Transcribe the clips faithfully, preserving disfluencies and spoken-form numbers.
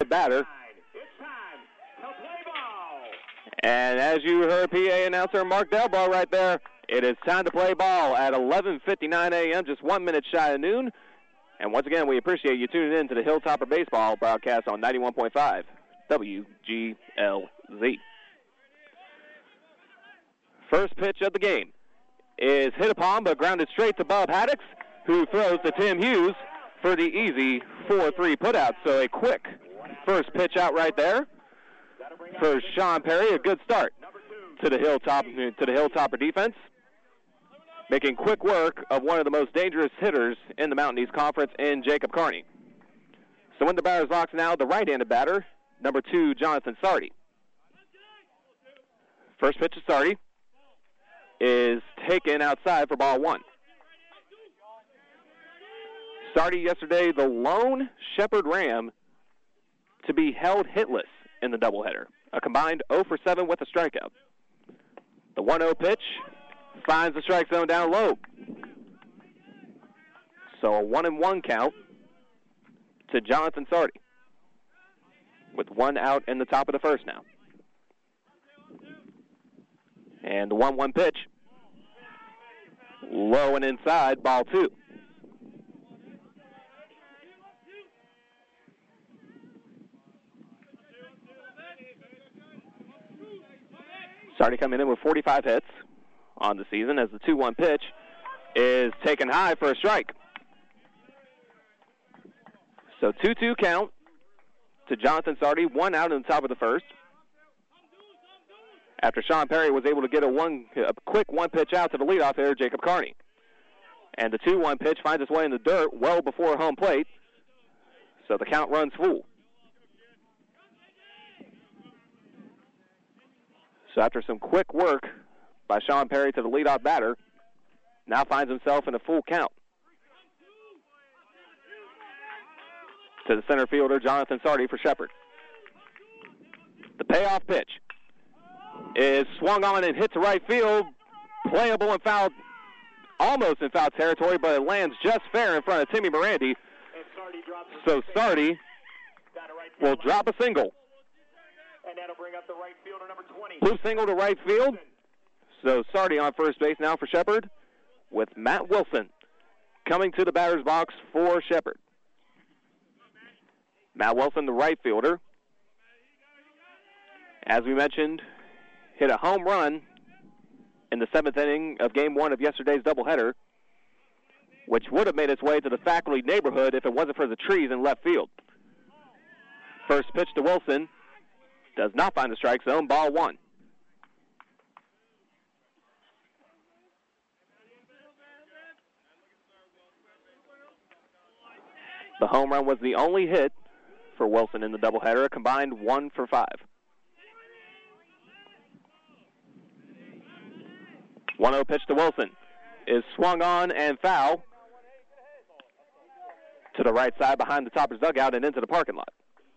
batter. And as you heard P A announcer Mark Delbar right there, it is time to play ball at eleven fifty-nine a.m., just one minute shy of noon. And once again, we appreciate you tuning in to the Hilltopper Baseball broadcast on ninety-one point five W G L Z. First pitch of the game is hit upon but grounded straight to Bob Haddix, who throws to Tim Hughes for the easy four three putout. So a quick first pitch out right there for Sean Perry. A good start to the Hilltop to the Hilltopper defense, making quick work of one of the most dangerous hitters in the Mountain East Conference in Jacob Carney. So in the batter's box now, the right-handed batter, number two, Jonathan Sardi. First pitch to Sardi is taken outside for ball one. Sardi yesterday, the lone Shepherd Ram to be held hitless in the doubleheader. A combined oh for seven with a strikeout. The one oh pitch finds the strike zone down low. So a one and one count to Jonathan Sardi, with one out in the top of the first now. And the one one pitch, low and inside, ball two. Sardi coming in with forty-five hits on the season, as the two one pitch is taken high for a strike. So two two count to Jonathan Sardi, one out in the top of the first, after Sean Perry was able to get a one a quick one pitch out to the leadoff hitter, Jacob Carney. And the two one pitch finds its way in the dirt well before home plate, so the count runs full. So after some quick work by Sean Perry to the leadoff batter, now finds himself in a full count. To the center fielder, Jonathan Sardi for Shepherd. The payoff pitch is swung on and hit to right field, playable in foul, almost in foul territory, but it lands just fair in front of Timmy Morandi. So Sardi will drop a single. And that'll bring up the right fielder, number twenty. Blue single to right field. So Sardi on first base now for Shepherd, with Matt Wilson coming to the batter's box for Shepherd. Matt Wilson, the right fielder, as we mentioned, hit a home run in the seventh inning of game one of yesterday's doubleheader, which would have made its way to the faculty neighborhood if it wasn't for the trees in left field. First pitch to Wilson does not find the strike zone, ball one. The home run was the only hit for Wilson in the doubleheader, a combined one for five. one oh pitch to Wilson is swung on and foul to the right side behind the Toppers dugout and into the parking lot.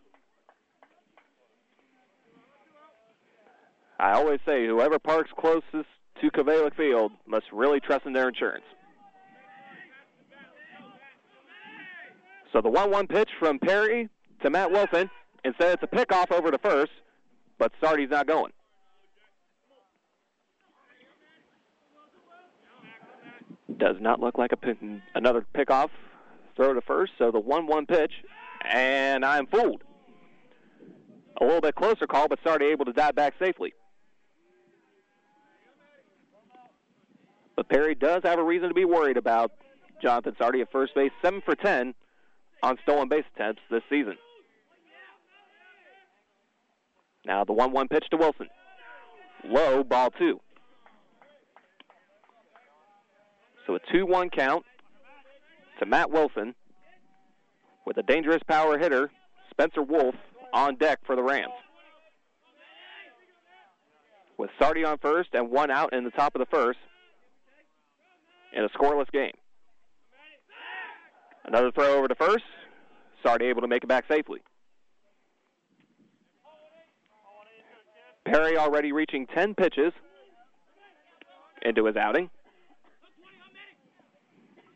I always say whoever parks closest to Kavalik Field must really trust in their insurance. So the one one pitch from Perry to Matt Wilson. Instead, it's a pickoff over to first, but Sardi's not going. Does not look like a pick, another pickoff throw to first, so the one one pitch, and I'm fooled. A little bit closer call, but Sardi able to dive back safely. But Perry does have a reason to be worried about Jonathan Sardi at first base, seven for ten on stolen base attempts this season. Now the one one pitch to Wilson. Low, ball two. So a two one count to Matt Wilson with a dangerous power hitter, Spencer Wolf, on deck for the Rams. With Sardi on first and one out in the top of the first in a scoreless game. Another throw over to first. Sardi able to make it back safely. Perry already reaching ten pitches into his outing.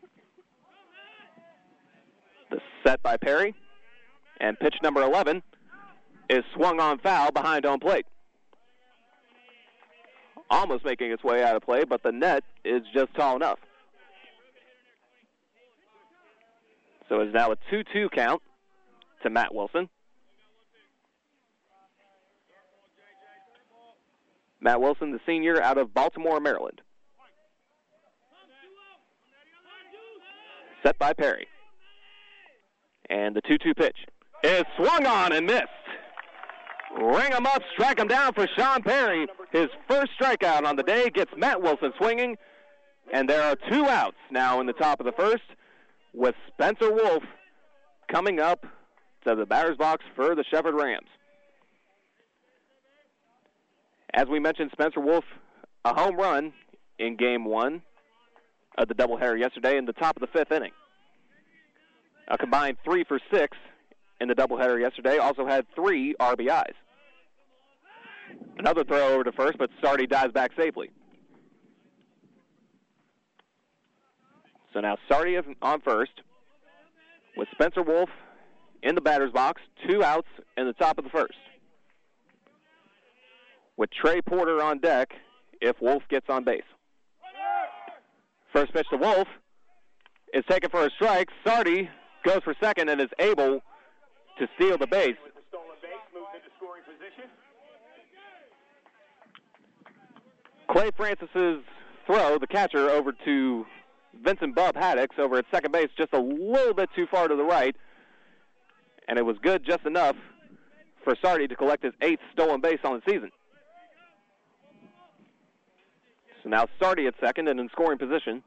The set by Perry. And pitch number eleven is swung on foul behind home plate. Almost making its way out of play, but the net is just tall enough. So it's now a two two count to Matt Wilson. Matt Wilson, the senior out of Baltimore, Maryland. Set by Perry. And the two two pitch is swung on and missed. Ring him up, strike him down for Sean Perry. His first strikeout on the day gets Matt Wilson swinging. And there are two outs now in the top of the first, with Spencer Wolf coming up to the batter's box for the Shepherd Rams. As we mentioned, Spencer Wolf, a home run in game one of the doubleheader yesterday in the top of the fifth inning. A combined three for six in the doubleheader yesterday. Also had three R B Is. Another throw over to first, but Sardi dives back safely. So now Sardi on first with Spencer Wolf in the batter's box. Two outs in the top of the first. With Trey Porter on deck if Wolf gets on base. First pitch to Wolf is taken for a strike. Sardi goes for second and is able to steal the base. With the stolen base, moves into scoring position. Clay Francis's throw, the catcher, over to Vincent Bub Haddix over at second base, just a little bit too far to the right. And it was good just enough for Sardi to collect his eighth stolen base on the season. So now Sardi at second and in scoring position.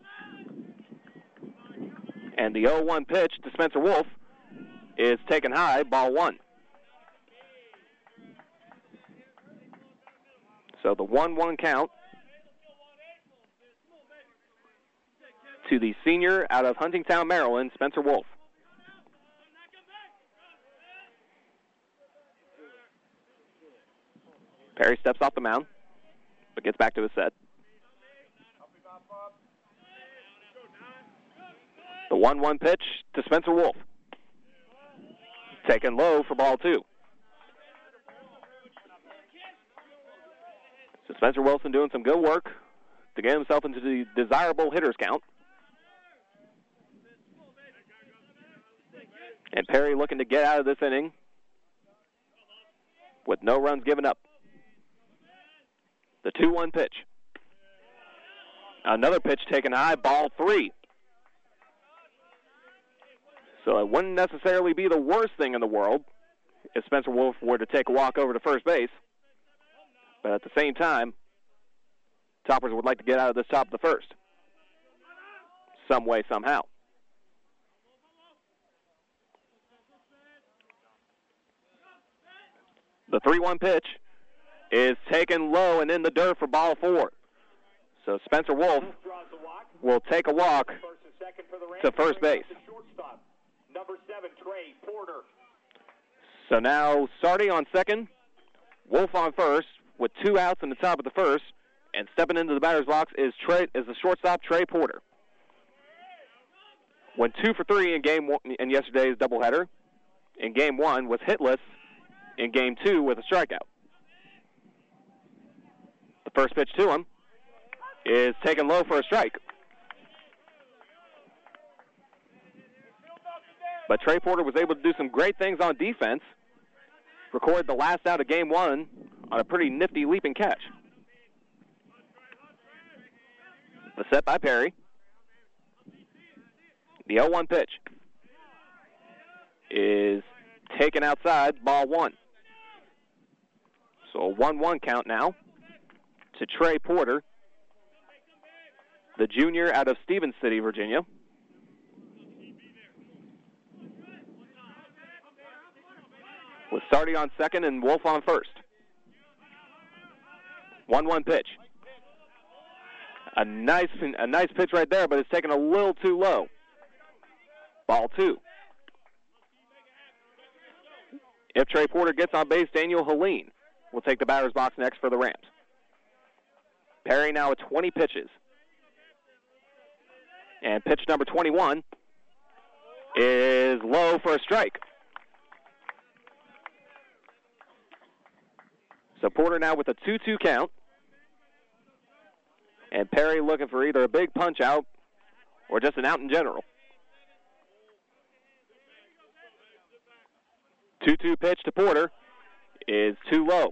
And the oh one pitch to Spencer Wolf is taken high, ball one. So the one one count to the senior out of Huntingtown, Maryland, Spencer Wolf. Perry steps off the mound, but gets back to his set. The one one pitch to Spencer Wolf. Taken low for ball two. So Spencer Wilson doing some good work to get himself into the desirable hitters count. And Perry looking to get out of this inning with no runs given up. The two one pitch. Another pitch taken high, ball three. So it wouldn't necessarily be the worst thing in the world if Spencer Wolf were to take a walk over to first base. But at the same time, Toppers would like to get out of this top of the first. Some way, somehow. The three one pitch is taken low and in the dirt for ball four. So Spencer Wolf will take a walk to first base. Number seven, Trey Porter. So now Sardi on second, Wolf on first, with two outs in the top of the first, and stepping into the batter's box is Trey is the shortstop Trey Porter. Went two for three in game one, in yesterday's doubleheader. In game one was hitless. In game two with a strikeout. The first pitch to him is taken low for a strike. But Trey Porter was able to do some great things on defense. Record the last out of game one on a pretty nifty leaping catch. The set by Perry. The oh one pitch is taken outside, ball one. So a one one count now to Trey Porter, the junior out of Stevens City, Virginia. With Sardi on second and Wolf on first. one one pitch. A nice, a nice pitch right there, but it's taken a little too low. Ball two. If Trey Porter gets on base, Daniel Helene will take the batter's box next for the Rams. Perry now at twenty pitches. And pitch number twenty-one is low for a strike. So Porter now with a two two count. And Perry looking for either a big punch out or just an out in general. two two pitch to Porter is too low.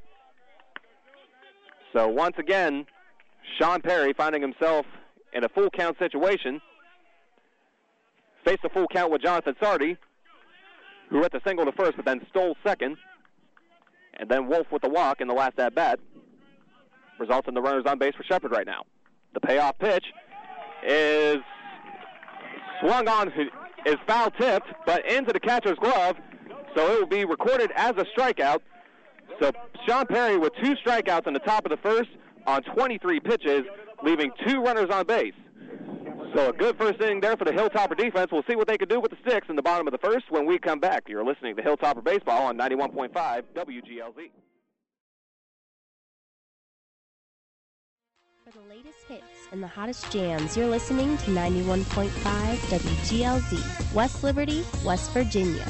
So once again, Sean Perry finding himself in a full count situation. Faced a full count with Jonathan Sardi, who hit the single to first but then stole second. And then Wolf with the walk in the last at-bat. Results in the runners on base for Shepherd right now. The payoff pitch is swung on, is foul tipped, but into the catcher's glove. So it will be recorded as a strikeout. So Sean Perry with two strikeouts in the top of the first on twenty-three pitches, leaving two runners on base. So a good first inning there for the Hilltopper defense. We'll see what they can do with the sticks in the bottom of the first when we come back. You're listening to Hilltopper Baseball on ninety-one point five W G L Z. For the latest hits and the hottest jams, you're listening to ninety-one point five W G L Z, West Liberty, West Virginia.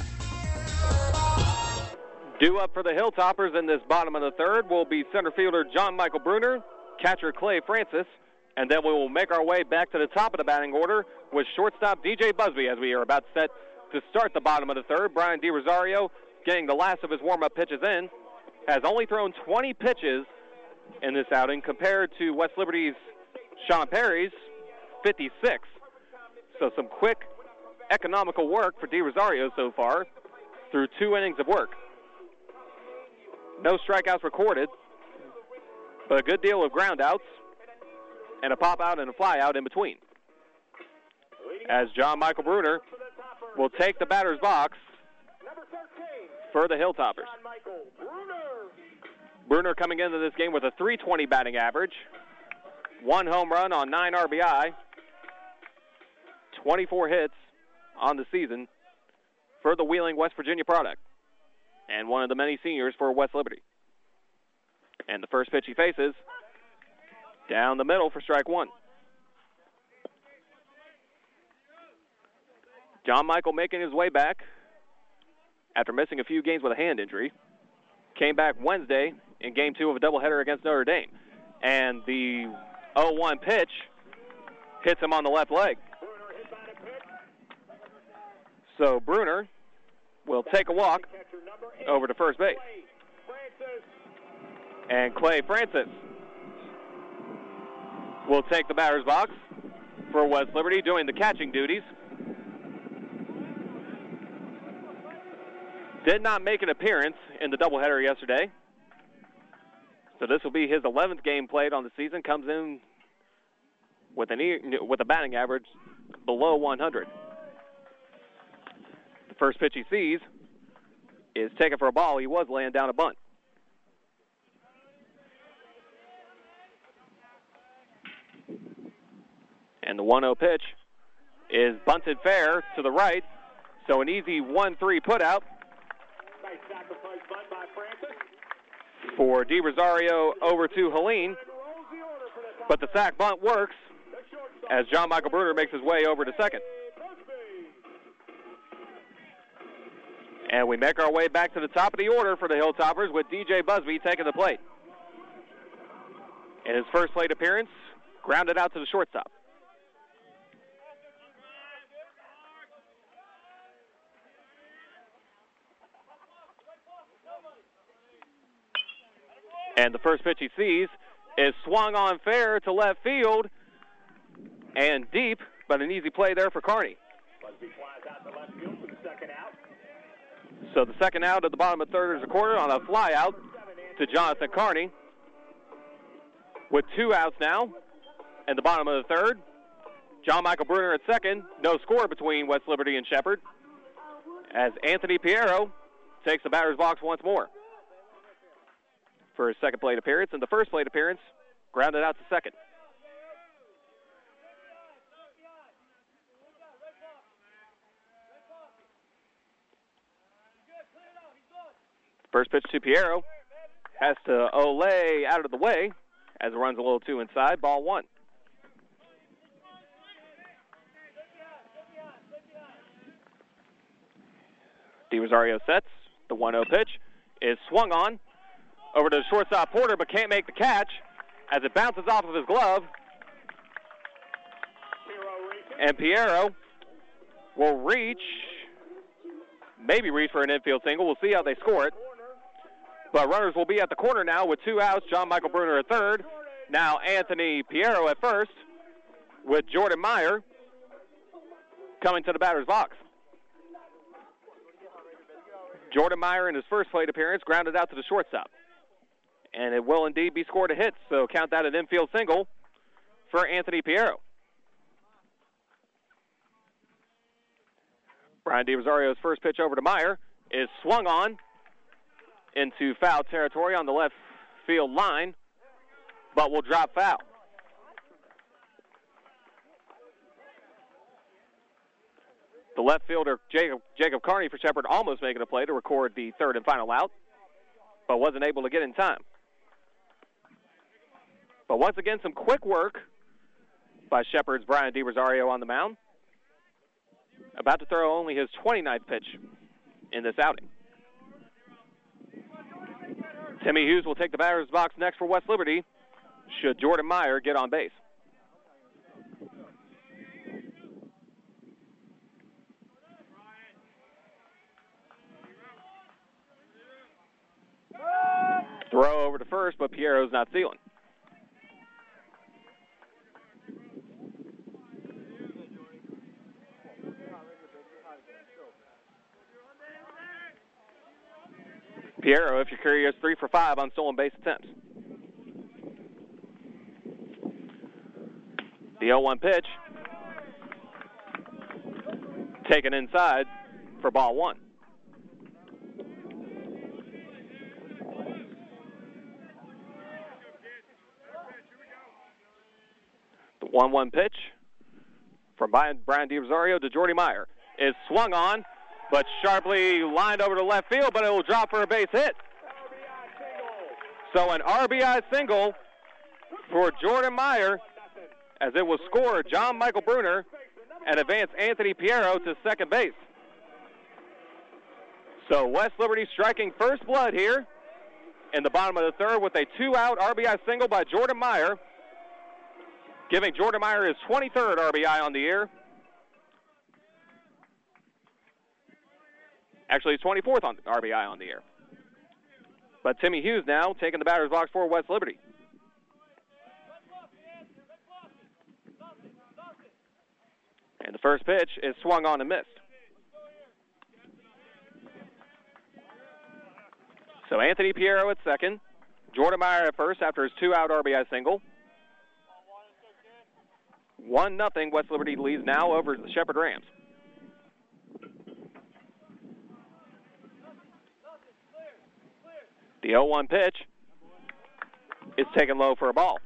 Due up for the Hilltoppers in this bottom of the third will be center fielder John Michael Bruner, catcher Clay Francis, and then we will make our way back to the top of the batting order with shortstop D J Busby as we are about set to start the bottom of the third. Brian DiRosario getting the last of his warm-up pitches in, has only thrown twenty pitches in this outing compared to West Liberty's Sean Perry's fifty-six. So some quick, economical work for DiRosario so far through two innings of work. No strikeouts recorded, but a good deal of ground outs and a pop out and a fly out in between. As John Michael Bruner will take the batter's box for the Hilltoppers. Bruner coming into this game with a three twenty batting average, one home run on nine R B I, twenty-four hits on the season for the Wheeling, West Virginia product, and one of the many seniors for West Liberty. And the first pitch he faces, down the middle for strike one. John Michael making his way back after missing a few games with a hand injury. Came back Wednesday in game two of a doubleheader against Notre Dame. And the oh one pitch hits him on the left leg. So Bruner will take a walk over to first base. And Clay Francis will take the batter's box for West Liberty, doing the catching duties. Did not make an appearance in the doubleheader yesterday. So this will be his eleventh game played on the season. Comes in with an e- with a batting average below one hundred. The first pitch he sees is taken for a ball. He was laying down a bunt. And the one oh pitch is bunted fair to the right. So an easy one three put out for DiRosario over to Helene. But the sack bunt works as John Michael Bruner makes his way over to second. And we make our way back to the top of the order for the Hilltoppers with D J Busby taking the plate. In his first plate appearance, grounded out to the shortstop. And the first pitch he sees is swung on fair to left field and deep, but an easy play there for Kearney. So the second out at the bottom of third is a quarter on a fly out to Jonathan Kearney. With two outs now in the bottom of the third. John Michael Bruner at second. No score between West Liberty and Shepherd as Anthony Piero takes the batter's box once more for his second plate appearance, and the first plate appearance grounded out to second. First pitch to Piero has to Olay out of the way as it runs a little too inside. Ball one. DiRosario sets. The one oh pitch is swung on Over to the shortstop Porter, but can't make the catch as it bounces off of his glove. And Piero will reach, maybe reach for an infield single. We'll see how they score it. But runners will be at the corner now with two outs. John Michael Bruner at third. Now Anthony Piero at first with Jordan Meyer coming to the batter's box. Jordan Meyer in his first plate appearance grounded out to the shortstop. And it will indeed be scored a hit, so count that an infield single for Anthony Piero. Brian DiRosario's first pitch over to Meyer is swung on into foul territory on the left field line, but will drop foul. The left fielder, Jacob, Jacob Carney for Shepherd, almost making a play to record the third and final out, but wasn't able to get in time. But once again, some quick work by Shepherd's Brian DiRosario on the mound. About to throw only his twenty-ninth pitch in this outing. Timmy Hughes will take the batter's box next for West Liberty, should Jordan Meyer get on base. Throw over to first, but Piero's not sealing. Piero, if you're curious, three for five on stolen base attempts. The oh one pitch taken inside for ball one. The one one pitch from Brian DiRosario to Jordy Meyer is swung on, but sharply lined over to left field, but it will drop for a base hit. So an R B I single for Jordan Meyer as it will score John Michael Bruner and advance Anthony Piero to second base. So West Liberty striking first blood here in the bottom of the third with a two-out R B I single by Jordan Meyer, giving Jordan Meyer his twenty-third R B I on the year. Actually, his twenty-fourth on R B I on the year. But Timmy Hughes now taking the batter's box for West Liberty. And the first pitch is swung on and missed. So Anthony Piero at second, Jordan Meyer at first after his two-out R B I single. One nothing. West Liberty leads now over the Shepherd Rams. The oh one pitch is taken low for a ball.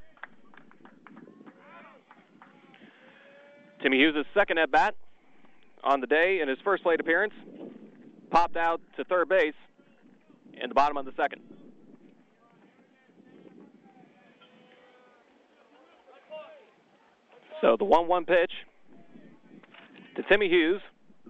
Timmy Hughes' second at-bat on the day in his first plate appearance. Popped out to third base in the bottom of the second. So the one one pitch to Timmy Hughes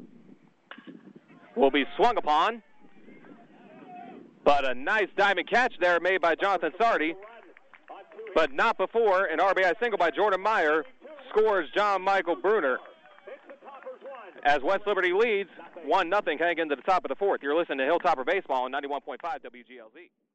will be swung upon, but a nice diamond catch there made by Jonathan Sardi, but not before an R B I single by Jordan Meyer scores John Michael Bruner as West Liberty leads one nothing heading into the top of the fourth. You're listening to Hilltopper Baseball on ninety-one point five W G L Z.